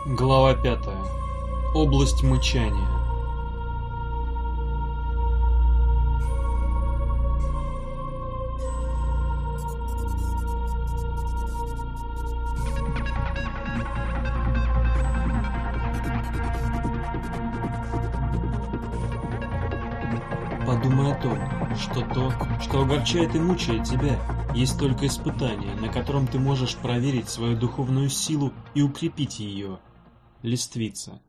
Глава 5. Область мычания. Подумай о том, что то, что огорчает и мучает тебя, есть только испытание, на котором ты можешь проверить свою духовную силу и укрепить ее. Листвица.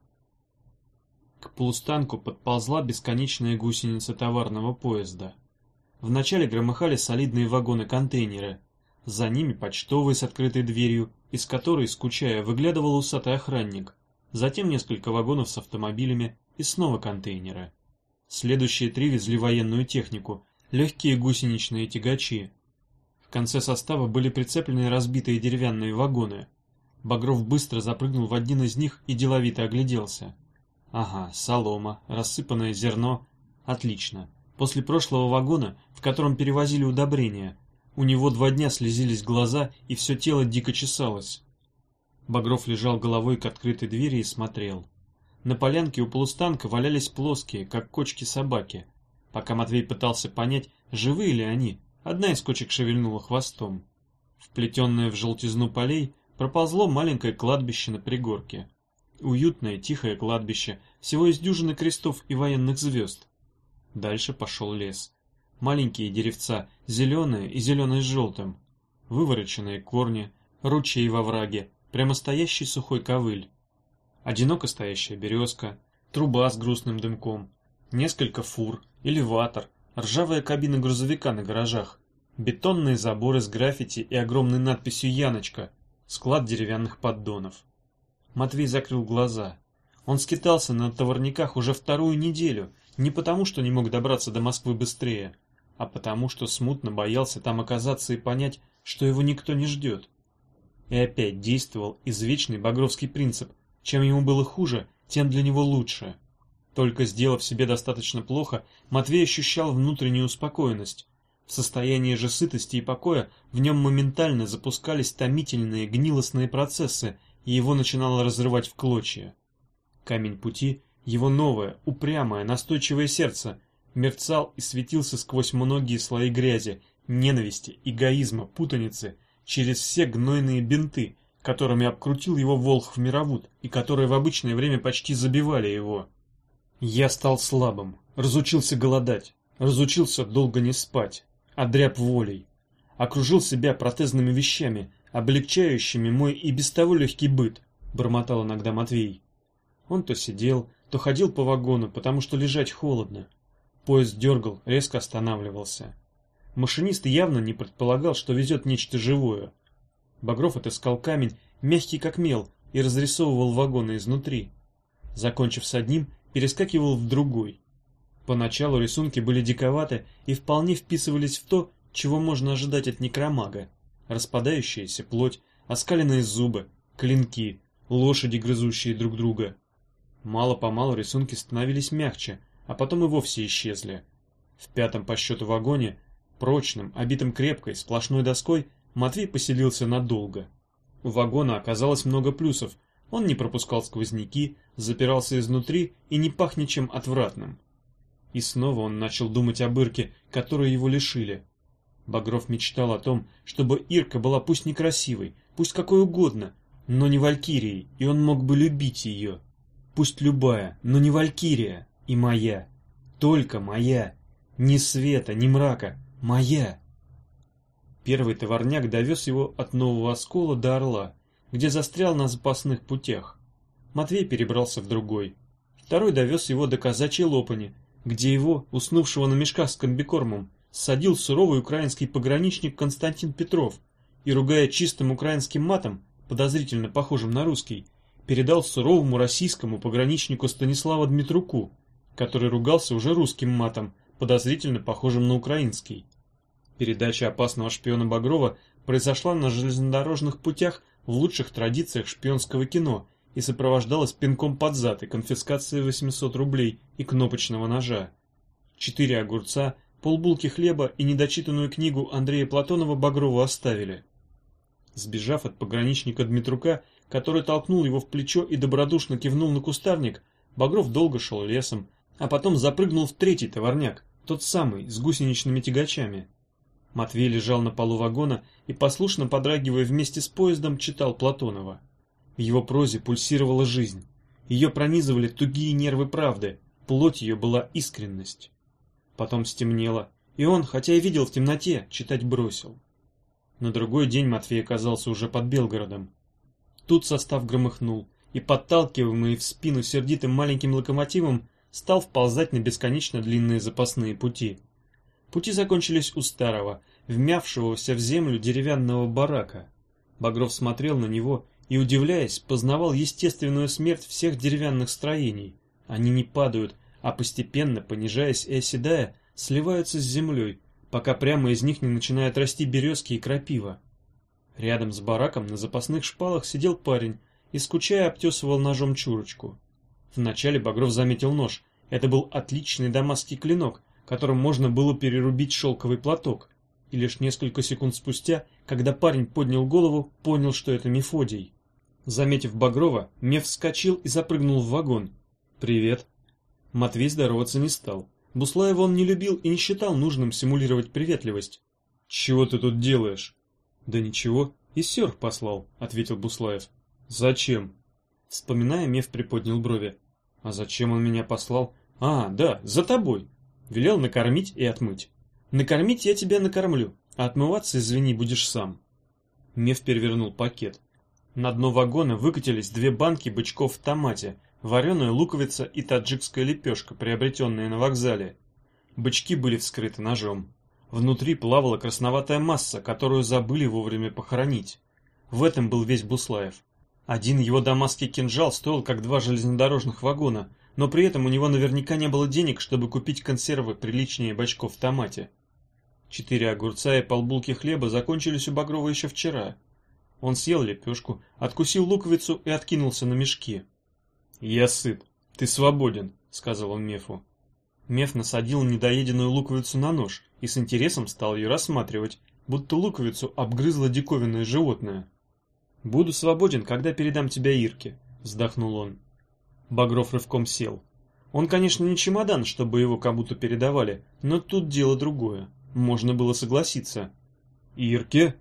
К полустанку подползла бесконечная гусеница товарного поезда. Вначале громыхали солидные вагоны-контейнеры, за ними почтовые с открытой дверью, из которой, скучая, выглядывал усатый охранник, затем несколько вагонов с автомобилями и снова контейнеры. Следующие три везли военную технику, легкие гусеничные тягачи. В конце состава были прицеплены разбитые деревянные вагоны. Багров быстро запрыгнул в один из них и деловито огляделся. Ага, солома, рассыпанное зерно. Отлично. После прошлого вагона, в котором перевозили удобрения, у него 2 дня слезились глаза и все тело дико чесалось. Багров лежал головой к открытой двери и смотрел. На полянке у полустанка валялись плоские, как кочки собаки. Пока Матвей пытался понять, живые ли они, одна из кочек шевельнула хвостом. Вплетенное в желтизну полей проползло маленькое кладбище на пригорке. Уютное, тихое кладбище, всего из дюжины крестов и военных звезд. Дальше пошел лес. Маленькие деревца, зеленые и зеленые с желтым. Вывороченные корни, ручей во враге, прямостоящий сухой ковыль. Одиноко стоящая березка, труба с грустным дымком, несколько фур, элеватор, ржавая кабина грузовика на гаражах, бетонные заборы с граффити и огромной надписью «Яночка», склад деревянных поддонов. Матвей закрыл глаза. Он скитался на товарниках уже 2-ю неделю, не потому, что не мог добраться до Москвы быстрее, а потому, что смутно боялся там оказаться и понять, что его никто не ждет. И опять действовал извечный багровский принцип: чем ему было хуже, тем для него лучше. Только сделав себе достаточно плохо, Матвей ощущал внутреннюю успокоенность. В состоянии же сытости и покоя в нем моментально запускались томительные гнилостные процессы, и его начинало разрывать в клочья. Камень пути, его новое, упрямое, настойчивое сердце, мерцал и светился сквозь многие слои грязи, ненависти, эгоизма, путаницы, через все гнойные бинты, которыми обкрутил его Волхв-Мировут и которые в обычное время почти забивали его. Я стал слабым, разучился голодать, разучился долго не спать, одряб волей, окружил себя протезными вещами, облегчающими мой и без того легкий быт, бормотал иногда Матвей. Он то сидел, то ходил по вагону, потому что лежать холодно. Поезд дергал, резко останавливался. Машинист явно не предполагал, что везет нечто живое. Багров отыскал камень, мягкий как мел, и разрисовывал вагоны изнутри. Закончив с одним, перескакивал в другой. Поначалу рисунки были диковаты и вполне вписывались в то, чего можно ожидать от некромага. Распадающаяся плоть, оскаленные зубы, клинки, лошади, грызущие друг друга. Мало-помалу рисунки становились мягче, а потом и вовсе исчезли. В 5-м по счету вагоне, прочном, обитом крепкой, сплошной доской, Матвей поселился надолго. У вагона оказалось много плюсов. Он не пропускал сквозняки, запирался изнутри и не пах ничем отвратным. И снова он начал думать об Ирке, которой его лишили. Багров мечтал о том, чтобы Ирка была пусть некрасивой, пусть какой угодно, но не валькирией, и он мог бы любить ее. Пусть любая, но не валькирия, и моя. Только моя. Ни света, ни мрака. Моя. Первый товарняк довез его от Нового Оскола до Орла, где застрял на запасных путях. Матвей перебрался в другой. Второй довез его до Казачьей Лопани, где его, уснувшего на мешках с комбикормом, ссадил суровый украинский пограничник Константин Петров и, ругая чистым украинским матом, подозрительно похожим на русский, передал суровому российскому пограничнику Станислава Дмитруку, который ругался уже русским матом, подозрительно похожим на украинский. Передача опасного шпиона Багрова произошла на железнодорожных путях в лучших традициях шпионского кино и сопровождалась пинком под зад и конфискацией 800 рублей и кнопочного ножа. 4 огурца, полбулки хлеба и недочитанную книгу Андрея Платонова Багрову оставили. Сбежав от пограничника Дмитрука, который толкнул его в плечо и добродушно кивнул на кустарник, Багров долго шел лесом, а потом запрыгнул в третий товарняк, тот самый, с гусеничными тягачами. Матвей лежал на полу вагона и, послушно подрагивая вместе с поездом, читал Платонова. В его прозе пульсировала жизнь. Ее пронизывали тугие нервы правды, плоть ее была искренность. Потом стемнело, и он, хотя и видел в темноте, читать бросил. На другой день Матвей оказался уже под Белгородом. Тут состав громыхнул, и, подталкиваемый в спину сердитым маленьким локомотивом, стал вползать на бесконечно длинные запасные пути. Пути закончились у старого, вмявшегося в землю деревянного барака. Багров смотрел на него и, удивляясь, познавал естественную смерть всех деревянных строений. Они не падают, а постепенно, понижаясь и оседая, сливаются с землей, пока прямо из них не начинают расти березки и крапива. Рядом с бараком на запасных шпалах сидел парень и, скучая, обтесывал ножом чурочку. Вначале Багров заметил нож. Это был отличный дамасский клинок, которым можно было перерубить шелковый платок. И лишь несколько секунд спустя, когда парень поднял голову, понял, что это Мефодий. Заметив Багрова, Меф вскочил и запрыгнул в вагон. «Привет». Матвей здороваться не стал. Буслаева он не любил и не считал нужным симулировать приветливость. «Чего ты тут делаешь?» «Да ничего, и серх послал», — ответил Буслаев. «Зачем?» Вспоминая, Меф приподнял брови. «А зачем он меня послал?» «А, да, за тобой. Велел накормить и отмыть. Накормить я тебя накормлю, а отмываться, извини, будешь сам». Меф перевернул пакет. На дно вагона выкатились 2 банки бычков в томате, вареная луковица и таджикская лепешка, приобретенные на вокзале. Бычки были вскрыты ножом. Внутри плавала красноватая масса, которую забыли вовремя похоронить. В этом был весь Буслаев. Один его дамасский кинжал стоил как 2 железнодорожных вагона, но при этом у него наверняка не было денег, чтобы купить консервы приличнее бочков в томате. 4 огурца и полбулки хлеба закончились у Багрова еще вчера. Он съел лепешку, откусил луковицу и откинулся на мешки. «Я сыт. Ты свободен», — сказал он Мефу. Меф насадил недоеденную луковицу на нож и с интересом стал ее рассматривать, будто луковицу обгрызло диковинное животное. «Буду свободен, когда передам тебя Ирке», — вздохнул он. Багров рывком сел. Он, конечно, не чемодан, чтобы его кому-то передавали, но тут дело другое. Можно было согласиться. «Ирке?»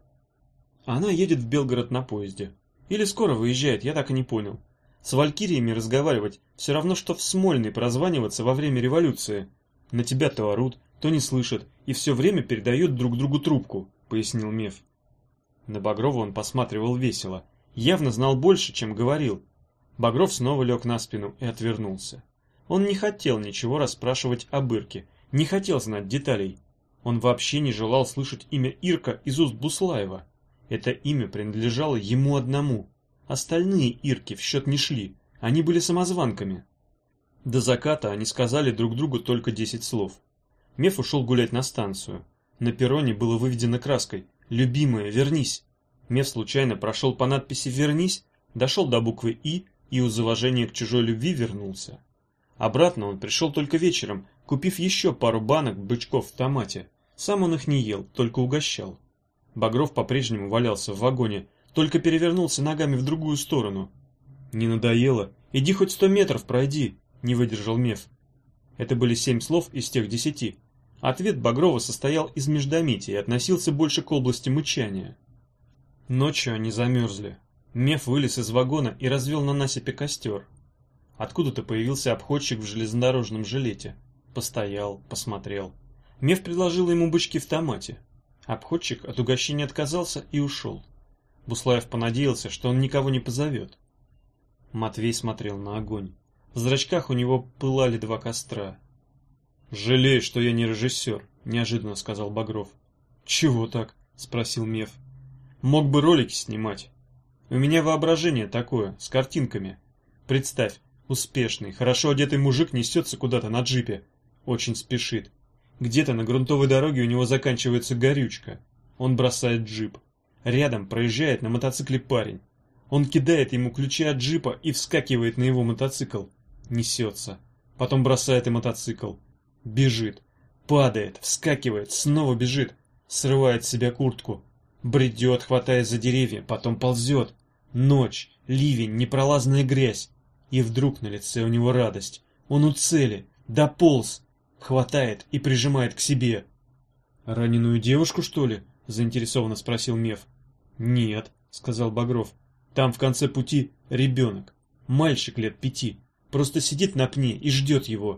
Она едет в Белгород на поезде. Или скоро выезжает, я так и не понял. С валькириями разговаривать все равно, что в Смольный прозваниваться во время революции. На тебя то орут, то не слышат, и все время передают друг другу трубку, пояснил Меф. На Багрова он посматривал весело. Явно знал больше, чем говорил. Багров снова лег на спину и отвернулся. Он не хотел ничего расспрашивать об Ирке, не хотел знать деталей. Он вообще не желал слышать имя Ирка из уст Буслаева. Это имя принадлежало ему одному. Остальные Ирки в счет не шли, они были самозванками. До заката они сказали друг другу только 10 слов. Меф ушел гулять на станцию. На перроне было выведено краской «Любимая, вернись». Меф случайно прошел по надписи «Вернись», дошел до буквы «И» и из уважения к чужой любви вернулся. Обратно он пришел только вечером, купив еще пару банок бычков в томате. Сам он их не ел, только угощал. Багров по-прежнему валялся в вагоне, только перевернулся ногами в другую сторону. «Не надоело? Иди хоть 100 метров пройди», — не выдержал Меф. Это были 7 слов из тех 10. Ответ Багрова состоял из междометий и относился больше к области мычания. Ночью они замерзли. Меф вылез из вагона и развел на насыпи костер. Откуда-то появился обходчик в железнодорожном жилете. Постоял, посмотрел. Меф предложил ему бычки в томате. Обходчик от угощения отказался и ушел. Буслаев понадеялся, что он никого не позовет. Матвей смотрел на огонь. В зрачках у него пылали 2 костра. «Жалею, что я не режиссер», — неожиданно сказал Багров. «Чего так?» — спросил Меф. «Мог бы ролики снимать. У меня воображение такое, с картинками. Представь, успешный, хорошо одетый мужик несется куда-то на джипе. Очень спешит. Где-то на грунтовой дороге у него заканчивается горючка. Он бросает джип. Рядом проезжает на мотоцикле парень. Он кидает ему ключи от джипа и вскакивает на его мотоцикл. Несется. Потом бросает и мотоцикл. Бежит. Падает, вскакивает, снова бежит. Срывает с себя куртку. Бредет, хватаясь за деревья, потом ползет. Ночь, ливень, непролазная грязь. И вдруг на лице у него радость. Он у цели, дополз. Хватает и прижимает к себе. «Раненую девушку, что ли?» — заинтересованно спросил Меф. «Нет», — сказал Багров. «Там в конце пути ребенок. Мальчик лет 5. Просто сидит на пне и ждет его».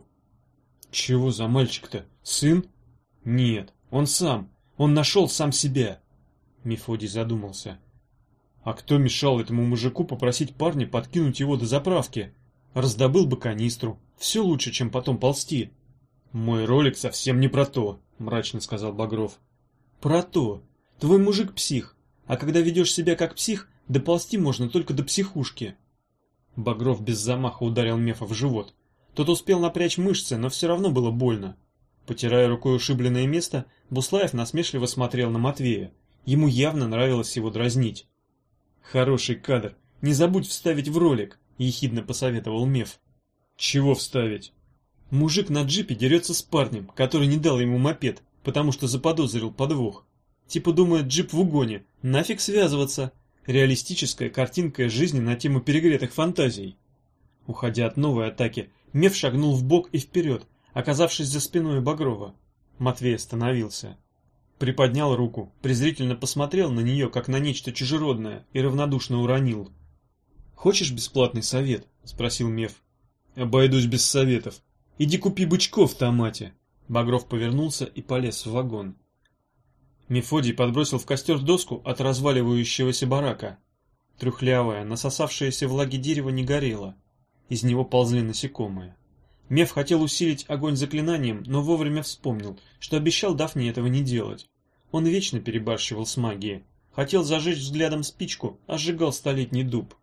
«Чего за мальчик-то? Сын?» «Нет, он сам. Он нашел сам себя». Мефодий задумался. «А кто мешал этому мужику попросить парня подкинуть его до заправки? Раздобыл бы канистру. Все лучше, чем потом ползти». «Мой ролик совсем не про то», — мрачно сказал Багров. «Про то. Твой мужик псих. А когда ведешь себя как псих, доползти можно только до психушки». Багров без замаха ударил Мефа в живот. Тот успел напрячь мышцы, но все равно было больно. Потирая рукой ушибленное место, Буслаев насмешливо смотрел на Матвея. Ему явно нравилось его дразнить. «Хороший кадр. Не забудь вставить в ролик», — ехидно посоветовал Меф. «Чего вставить?» Мужик на джипе дерется с парнем, который не дал ему мопед, потому что заподозрил подвох. Типа думает, джип в угоне, нафиг связываться. Реалистическая картинка жизни на тему перегретых фантазий. Уходя от новой атаки, Меф шагнул вбок и вперед, оказавшись за спиной Багрова. Матвей остановился. Приподнял руку, презрительно посмотрел на нее, как на нечто чужеродное, и равнодушно уронил. «Хочешь бесплатный совет?» — спросил Меф. «Обойдусь без советов. Иди купи бычков в томате». Багров повернулся и полез в вагон. Мефодий подбросил в костер доску от разваливающегося барака. Трухлявое, насосавшееся влаги дерево не горело. Из него ползли насекомые. Меф хотел усилить огонь заклинанием, но вовремя вспомнил, что обещал Дафне этого не делать. Он вечно перебарщивал с магией. Хотел зажечь взглядом спичку, а сжигал столетний дуб.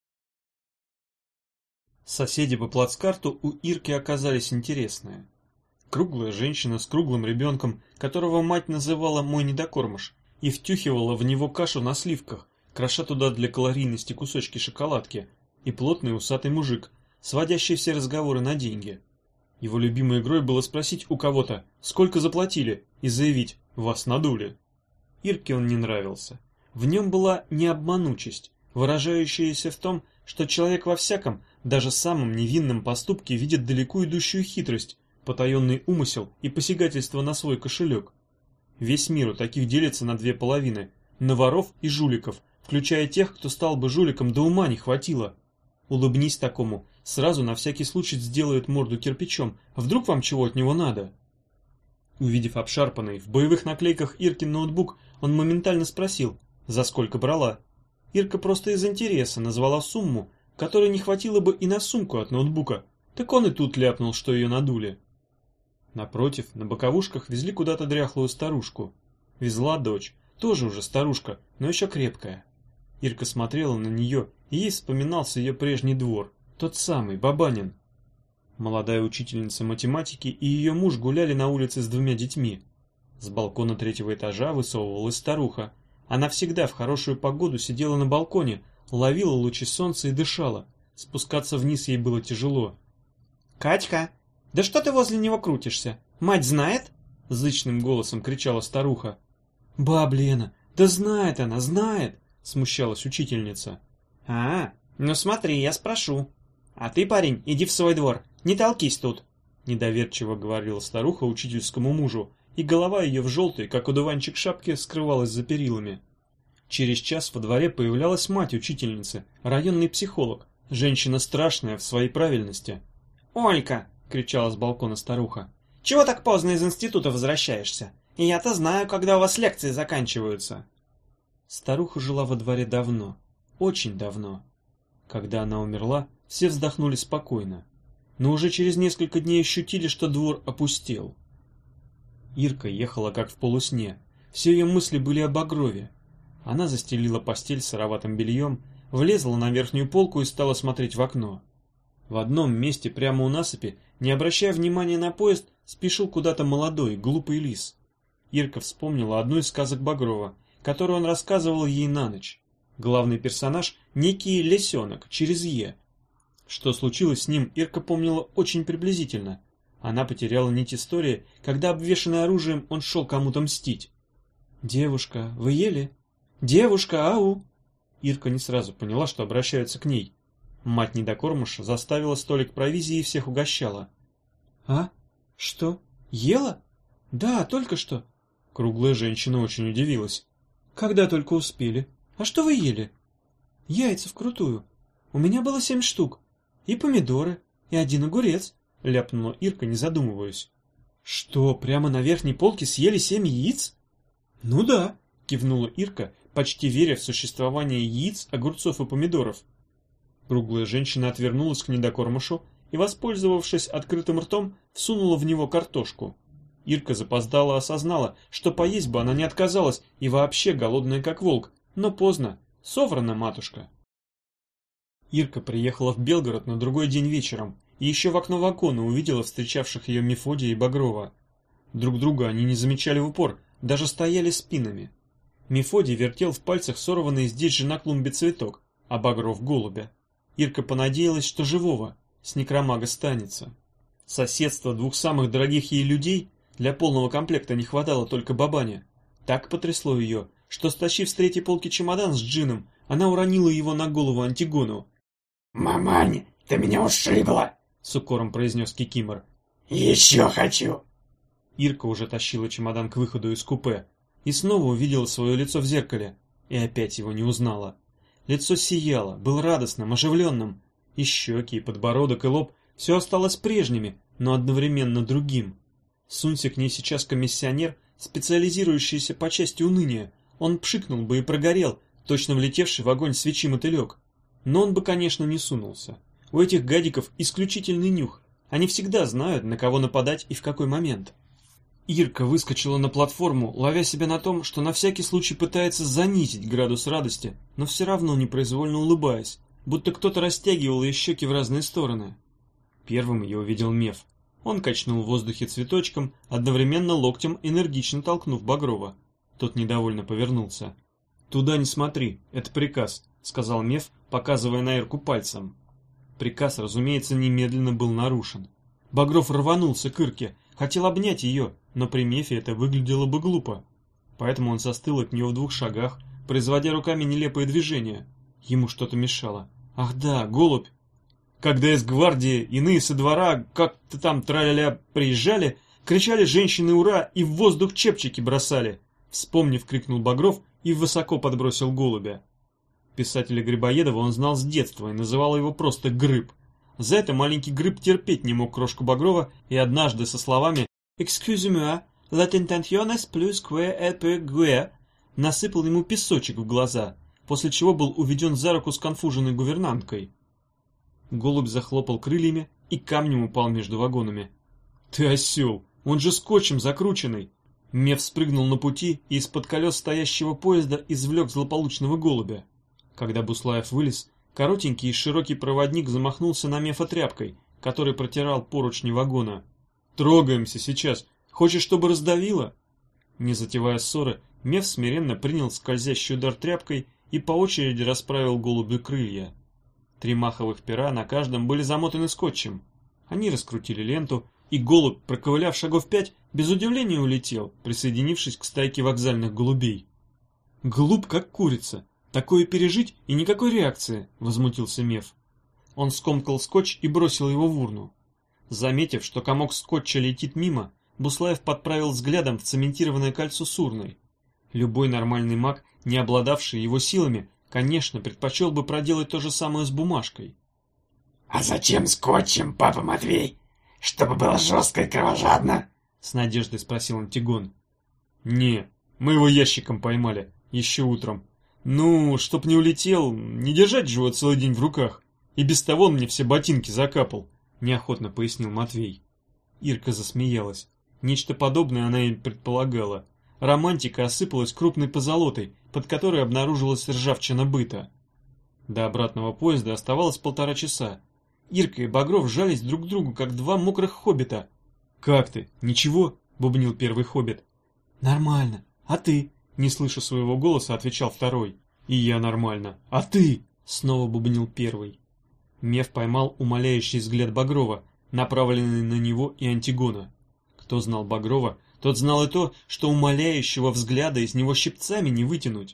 Соседи по плацкарту у Ирки оказались интересные. Круглая женщина с круглым ребенком, которого мать называла «мой недокормыш», и втюхивала в него кашу на сливках, кроша туда для калорийности кусочки шоколадки, и плотный усатый мужик, сводящий все разговоры на деньги. Его любимой игрой было спросить у кого-то, сколько заплатили, и заявить «вас надули». Ирке он не нравился. В нем была необманучесть, выражающаяся в том, что человек во всяком, даже самом невинном поступке видит далеко идущую хитрость, потаенный умысел и посягательство на свой кошелек. Весь мир у таких делится на две половины – на воров и жуликов, включая тех, кто стал бы жуликом, до ума не хватило. Улыбнись такому, сразу на всякий случай сделают морду кирпичом, а вдруг вам чего от него надо? Увидев обшарпанный, в боевых наклейках Иркин ноутбук, он моментально спросил, за сколько брала. Ирка просто из интереса назвала сумму, которой не хватило бы и на сумку от ноутбука, так он и тут ляпнул, что ее надули. Напротив, на боковушках везли куда-то дряхлую старушку. Везла дочь, тоже уже старушка, но еще крепкая. Ирка смотрела на нее, и ей вспоминался ее прежний двор, тот самый, Бабанин. Молодая учительница математики и ее муж гуляли на улице с двумя детьми. С балкона 3-го этажа высовывалась старуха. Она всегда в хорошую погоду сидела на балконе, ловила лучи солнца и дышала. Спускаться вниз ей было тяжело. «Катька, да что ты возле него крутишься? Мать знает?» — зычным голосом кричала старуха. «Баб Лена, да знает она, знает!» — смущалась учительница. Ну смотри, я спрошу. А ты, парень, иди в свой двор, не толкись тут!» — недоверчиво говорила старуха учительскому мужу, и голова ее в желтой, как одуванчик шапки, скрывалась за перилами. Через час во дворе появлялась мать учительницы, районный психолог, женщина страшная в своей правильности. «Олька!» — кричала с балкона старуха. «Чего так поздно из института возвращаешься? Я-то знаю, когда у вас лекции заканчиваются». Старуха жила во дворе давно, очень давно. Когда она умерла, все вздохнули спокойно, но уже через несколько дней ощутили, что двор опустел. Ирка ехала как в полусне, все ее мысли были о Багрове. Она застелила постель сыроватым бельем, влезла на верхнюю полку и стала смотреть в окно. В одном месте прямо у насыпи, не обращая внимания на поезд, спешил куда-то молодой, глупый лис. Ирка вспомнила одну из сказок Багрова, которую он рассказывал ей на ночь. Главный персонаж — некий лисенок, через «е». Что случилось с ним, Ирка помнила очень приблизительно. Она потеряла нить истории, когда, обвешанный оружием, он шел кому-то мстить. «Девушка, вы ели?» «Девушка, ау!» Ирка не сразу поняла, что обращаются к ней. Мать недокормыша заставила столик провизии и всех угощала. «А? Что? Ела? Да, только что». Круглая женщина очень удивилась. «Когда только успели? А что вы ели?» «Яйца вкрутую. У меня было 7 штук. И помидоры, и 1 огурец», — ляпнула Ирка, не задумываясь. «Что, прямо на верхней полке съели 7 яиц?» «Ну да», — кивнула Ирка, почти веря в существование яиц, огурцов и помидоров. Круглая женщина отвернулась к недокормышу и, воспользовавшись открытым ртом, всунула в него картошку. Ирка запоздала осознала, что поесть бы она не отказалась и вообще голодная как волк, но поздно, соврана матушка. Ирка приехала в Белгород на другой день вечером и еще в окно вагона увидела встречавших ее Мефодия и Багрова. Друг друга они не замечали в упор, даже стояли спинами. Мефодий вертел в пальцах сорванный здесь же на клумбе цветок, а Багров — голубя. Ирка понадеялась, что живого, с некромага станется. Соседство двух самых дорогих ей людей для полного комплекта не хватало только бабаня. Так потрясло ее, что, стащив с третьей полки чемодан с джином, она уронила его на голову Антигону. «Мамань, ты меня ушибла!» — с укором произнес Кикимор. «Еще хочу!» Ирка уже тащила чемодан к выходу из купе и снова увидела свое лицо в зеркале, и опять его не узнала. Лицо сияло, было радостным, оживленным, и щеки, и подбородок, и лоб — все осталось прежними, но одновременно другим. Сунься к ней сейчас комиссионер, специализирующийся по части уныния, он пшикнул бы и прогорел, точно влетевший в огонь свечи мотылек. Но он бы, конечно, не сунулся. У этих гадиков исключительный нюх, они всегда знают, на кого нападать и в какой момент. Ирка выскочила на платформу, ловя себя на том, что на всякий случай пытается занизить градус радости, но все равно непроизвольно улыбаясь, будто кто-то растягивал ее щеки в разные стороны. Первым ее увидел Меф. Он качнул в воздухе цветочком, одновременно локтем энергично толкнув Багрова. Тот недовольно повернулся. «Туда не смотри, это приказ», — сказал Меф, показывая на Ирку пальцем. Приказ, разумеется, немедленно был нарушен. Багров рванулся к Ирке, хотел обнять ее, но при Мефе это выглядело бы глупо. Поэтому он застыл от нее в 2 шагах, производя руками нелепые движения. Ему что-то мешало. Ах да, голубь! Когда из гвардии, иные со двора, как-то там траля-ля приезжали, кричали женщины «Ура!» и в воздух чепчики бросали. Вспомнив, крикнул Багров и высоко подбросил голубя. Писателя Грибоедова он знал с детства и называл его просто Грыб. За это маленький Грыб терпеть не мог крошку Багрова и однажды со словами «Excuse-moi, la tentation est plus que un peu guère» насыпал ему песочек в глаза, после чего был уведен за руку сконфуженной гувернанткой. Голубь захлопал крыльями и камнем упал между вагонами. «Ты осел! Он же скотчем закрученный!» Меф спрыгнул на пути и из-под колес стоящего поезда извлек злополучного голубя. Когда Буслаев вылез, коротенький и широкий проводник замахнулся на Мефа тряпкой, который протирал поручни вагона. «Трогаемся сейчас! Хочешь, чтобы раздавило?» Не затевая ссоры, Меф смиренно принял скользящий удар тряпкой и по очереди расправил голубю крылья. 3 маховых пера на каждом были замотаны скотчем. Они раскрутили ленту, и голубь, проковыляв шагов 5, без удивления улетел, присоединившись к стайке вокзальных голубей. «Глуп, как курица! Такое пережить и никакой реакции!» — возмутился Меф. Он скомкал скотч и бросил его в урну. Заметив, что комок скотча летит мимо, Буслаев подправил взглядом в цементированное кольцо с урной. Любой нормальный маг, не обладавший его силами, конечно, предпочел бы проделать то же самое с бумажкой. «А зачем скотчем, папа Матвей? Чтобы было жестко и кровожадно?» — с надеждой спросил Антигон. «Не, мы его ящиком поймали, еще утром. Ну, чтоб не улетел, не держать же его целый день в руках. И без того он мне все ботинки закапал», — неохотно пояснил Матвей. Ирка засмеялась. Нечто подобное она и предполагала. Романтика осыпалась крупной позолотой, под которой обнаружилась ржавчина быта. До обратного поезда оставалось 1,5 часа. Ирка и Багров жались друг к другу, как 2 мокрых хоббита. «Как ты? Ничего?» — бубнил первый хоббит. «Нормально. А ты?» — не слыша своего голоса, отвечал второй. «И я нормально. А ты?» — снова бубнил первый. Меф поймал умоляющий взгляд Багрова, направленный на него и Антигона. Кто знал Багрова, тот знал и то, что умоляющего взгляда из него щипцами не вытянуть.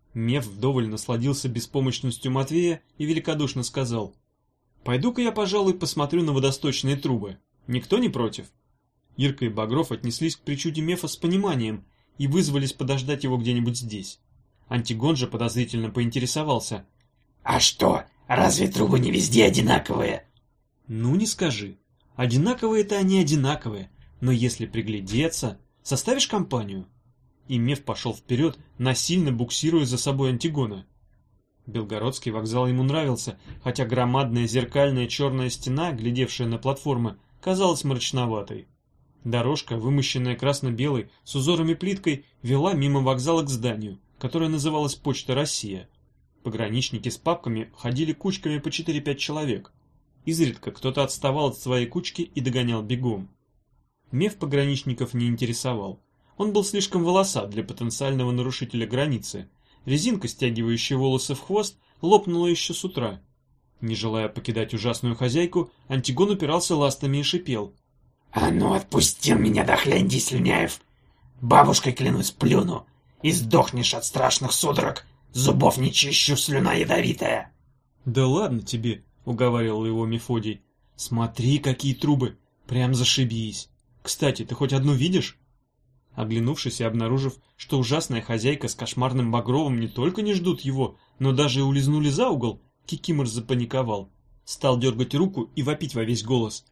Меф вдоволь насладился беспомощностью Матвея и великодушно сказал: «Пойду-ка я, пожалуй, посмотрю на водосточные трубы. Никто не против?» Ирка и Багров отнеслись к причуде Мефа с пониманием и вызвались подождать его где-нибудь здесь. Антигон же подозрительно поинтересовался: «А что, разве трубы не везде одинаковые?» «Ну, не скажи. Одинаковые-то они одинаковые, но если приглядеться, составишь компанию?» И Меф пошел вперед, насильно буксируя за собой Антигона. Белгородский вокзал ему нравился, хотя громадная зеркальная черная стена, глядевшая на платформы, казалась мрачноватой. Дорожка, вымощенная красно-белой, с узорами плиткой, вела мимо вокзала к зданию, которое называлось «Почта Россия». Пограничники с папками ходили кучками по 4-5 человек. Изредка кто-то отставал от своей кучки и догонял бегом. Меф пограничников не интересовал. Он был слишком волосат для потенциального нарушителя границы. Резинка, стягивающая волосы в хвост, лопнула еще с утра. Не желая покидать ужасную хозяйку, Антигон упирался ластами и шипел: «А ну, отпусти меня, дохлянди слюняев! Бабушкой, клянусь, плюну, и сдохнешь от страшных судорог, зубов не чищу, слюна ядовитая!» «Да ладно тебе», — уговаривал его Мефодий. «Смотри, какие трубы! Прям зашибись! Кстати, ты хоть одну видишь?» Оглянувшись и обнаружив, что ужасная хозяйка с кошмарным Багровым не только не ждут его, но даже и улизнули за угол, Кикимор запаниковал. Стал дергать руку и вопить во весь голос: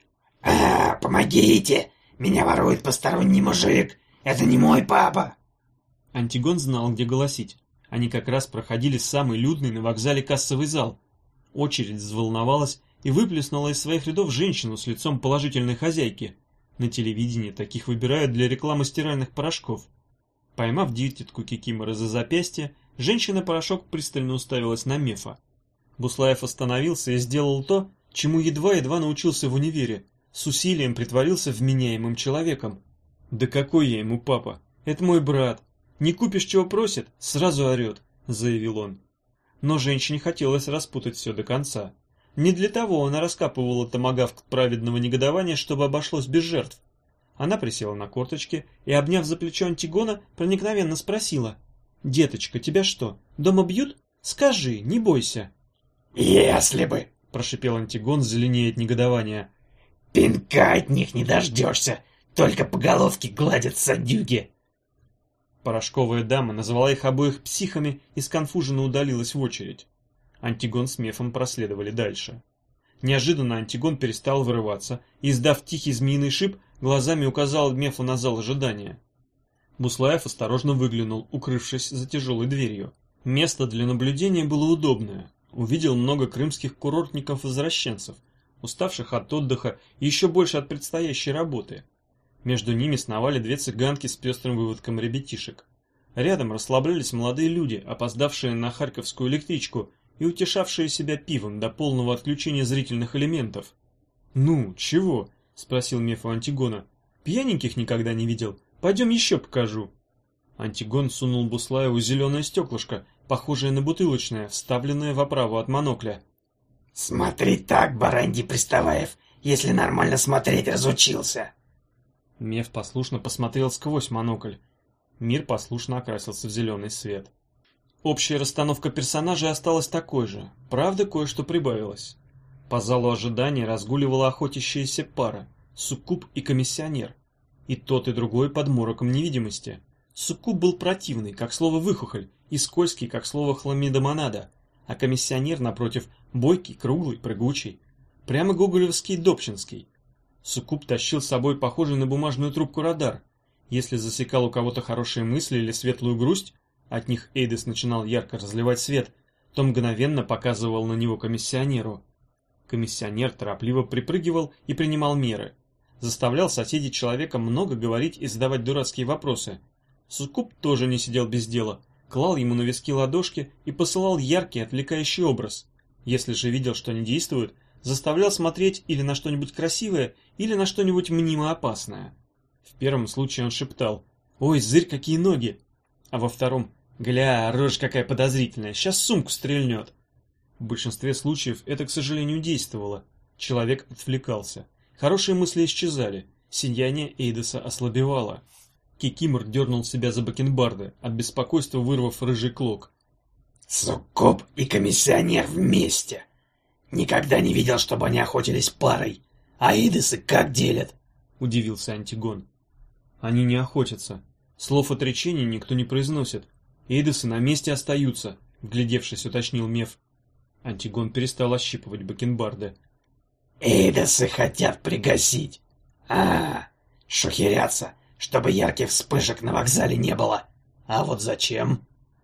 «Помогите! Меня ворует посторонний мужик! Это не мой папа!» Антигон знал, где голосить. Они как раз проходили самый людный на вокзале кассовый зал. Очередь взволновалась и выплеснула из своих рядов женщину с лицом положительной хозяйки. На телевидении таких выбирают для рекламы стиральных порошков. Поймав дитятку Кикимора за запястье, женщина-порошок пристально уставилась на Мефа. Буслаев остановился и сделал то, чему едва-едва научился в универе. С усилием притворился вменяемым человеком. «Да какой я ему папа? Это мой брат. Не купишь, чего просит, сразу орет», — заявил он. Но женщине хотелось распутать все до конца. Не для того она раскапывала томагавк праведного негодования, чтобы обошлось без жертв. Она присела на корточки и, обняв за плечо Антигона, проникновенно спросила: «Деточка, тебя что, дома бьют? Скажи, не бойся». «Если бы!» — прошипел Антигон, зеленея от негодования. «Пинка от них не дождешься, только по головке гладят садюги!» Порошковая дама назвала их обоих психами и сконфуженно удалилась в очередь. Антигон с Мефом проследовали дальше. Неожиданно Антигон перестал вырываться и, издав тихий змеиный шип, глазами указал Мефу на зал ожидания. Буслаев осторожно выглянул, укрывшись за тяжелой дверью. Место для наблюдения было удобное. Увидел много крымских курортников-возвращенцев, уставших от отдыха и еще больше от предстоящей работы. Между ними сновали две цыганки с пестрым выводком ребятишек. Рядом расслаблялись молодые люди, опоздавшие на харьковскую электричку и утешавшие себя пивом до полного отключения зрительных элементов. «Ну, чего?» — спросил Меф у Антигона. «Пьяненьких никогда не видел. Пойдем еще покажу». Антигон сунул Буслаеву зеленое стеклышко, похожее на бутылочное, вставленное в оправу от монокля. «Смотри так, Баранди Приставаев, если нормально смотреть разучился!» Меф послушно посмотрел сквозь монокль. Мир послушно окрасился в зеленый свет. Общая расстановка персонажей осталась такой же, правда, кое-что прибавилось. По залу ожидания разгуливала охотящаяся пара — суккуб и комиссионер. И тот, и другой под мороком невидимости. Суккуб был противный, как слово «выхухоль», и скользкий, как слово «хламидомонада», а комиссионер, напротив, бойкий, круглый, прыгучий. Прямо гоголевский Добчинский. Суккуб тащил с собой похожий на бумажную трубку радар. Если засекал у кого-то хорошие мысли или светлую грусть, от них Эйдес начинал ярко разливать свет, то мгновенно показывал на него комиссионеру. Комиссионер торопливо припрыгивал и принимал меры. Заставлял соседей человека много говорить и задавать дурацкие вопросы. Суккуб тоже не сидел без дела, клал ему на виски ладошки и посылал яркий отвлекающий образ. Если же видел, что не действует, заставлял смотреть или на что-нибудь красивое, или на что-нибудь мнимо опасное. В первом случае он шептал: «Ой, зырь, какие ноги!» А во втором: «Гля, рожа какая подозрительная, сейчас сумку стрельнет!» В большинстве случаев это, к сожалению, действовало. Человек отвлекался. Хорошие мысли исчезали, сияние Эйдеса ослабевало. Кикимор дернул себя за бакенбарды, от беспокойства вырвав рыжий клок. Суккуб и комиссионер вместе. Никогда не видел, чтобы они охотились парой. А идисы как делят? Удивился Антигон. Они не охотятся. Слов отречения никто не произносит. Эйдосы на месте остаются, вглядевшись, уточнил Меф. Антигон перестал ощипывать бакенбарды. Эйдосы хотят пригасить. Шухерятся, чтобы ярких вспышек на вокзале не было. А вот зачем?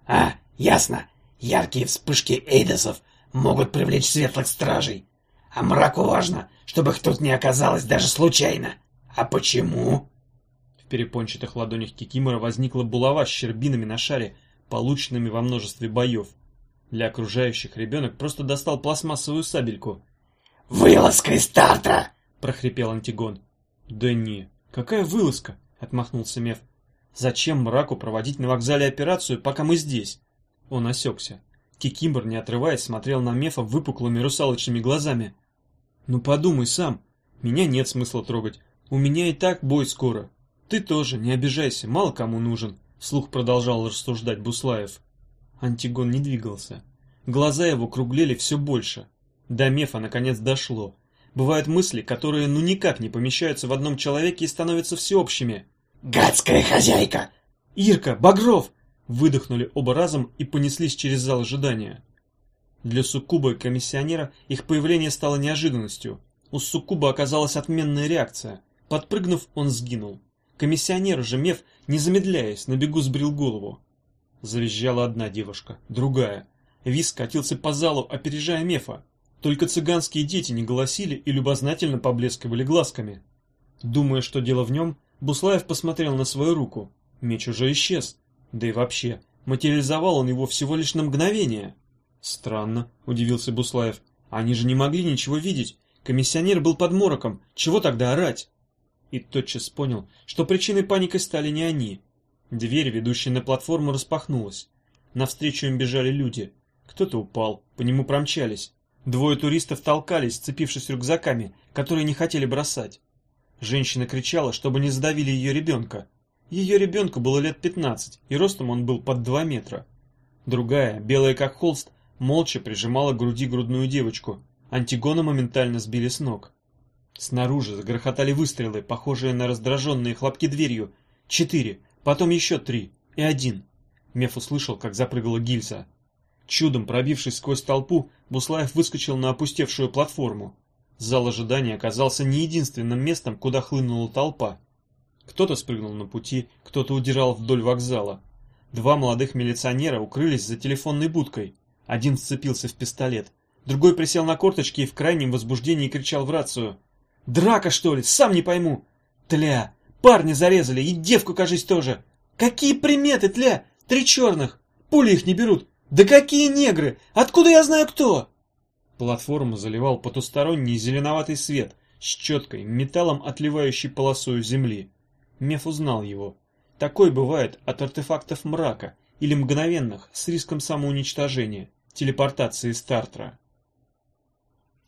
Ясно. Яркие вспышки эйдосов могут привлечь светлых стражей. А мраку важно, чтобы их тут не оказалось даже случайно. А почему? В перепончатых ладонях Кикимора возникла булава с щербинами на шаре, полученными во множестве боев. Для окружающих ребенок просто достал пластмассовую сабельку. «Вылазка из старта!» — прохрипел Антигон. «Да не, какая вылазка?» — отмахнулся Меф. «Зачем мраку проводить на вокзале операцию, пока мы здесь?» Он осекся. Кикимор, не отрываясь, смотрел на Мефа выпуклыми русалочными глазами. «Ну подумай сам, меня нет смысла трогать. У меня и так бой скоро. Ты тоже, не обижайся, мало кому нужен», — вслух продолжал рассуждать Буслаев. Антигон не двигался. Глаза его круглели все больше. До Мефа наконец дошло. Бывают мысли, которые ну никак не помещаются в одном человеке и становятся всеобщими. «Гадская хозяйка!» «Ирка! Багров!» Выдохнули оба разом и понеслись через зал ожидания. Для суккуба и комиссионера их появление стало неожиданностью. У суккуба оказалась отменная реакция. Подпрыгнув, он сгинул. Комиссионер же Меф, не замедляясь, на бегу сбрил голову. Завизжала одна девушка, другая. Визг катился по залу, опережая Мефа. Только цыганские дети не голосили и любознательно поблескивали глазками. Думая, что дело в нем, Буслаев посмотрел на свою руку. Меч уже исчез. Да и вообще, материализовал он его всего лишь на мгновение. Странно, удивился Буслаев. Они же не могли ничего видеть. Комиссионер был под мороком. Чего тогда орать? И тотчас понял, что причиной паники стали не они. Дверь, ведущая на платформу, распахнулась. Навстречу им бежали люди. Кто-то упал, по нему промчались. Двое туристов толкались, сцепившись рюкзаками, которые не хотели бросать. Женщина кричала, чтобы не задавили ее ребенка. Ее ребенку было лет 15, и ростом он был под 2 метра. Другая, белая как холст, молча прижимала к груди грудную девочку. Антигона моментально сбили с ног. Снаружи загрохотали выстрелы, похожие на раздраженные хлопки дверью. 4, потом еще 3 и 1. Меф услышал, как запрыгала гильза. Чудом пробившись сквозь толпу, Буслаев выскочил на опустевшую платформу. Зал ожидания оказался не единственным местом, куда хлынула толпа. Кто-то спрыгнул на пути, кто-то удирал вдоль вокзала. 2 молодых милиционера укрылись за телефонной будкой. Один вцепился в пистолет. Другой присел на корточки и в крайнем возбуждении кричал в рацию. «Драка, что ли? Сам не пойму!» «Тля! Парня зарезали, и девку, кажись, тоже!» «Какие приметы, Тля? 3 черных! Пули их не берут! Да какие негры! Откуда я знаю кто?» Платформу заливал потусторонний зеленоватый свет с четкой, металлом отливающей полосою земли. Меф узнал его. Такой бывает от артефактов мрака или мгновенных с риском самоуничтожения, телепортации Стартера.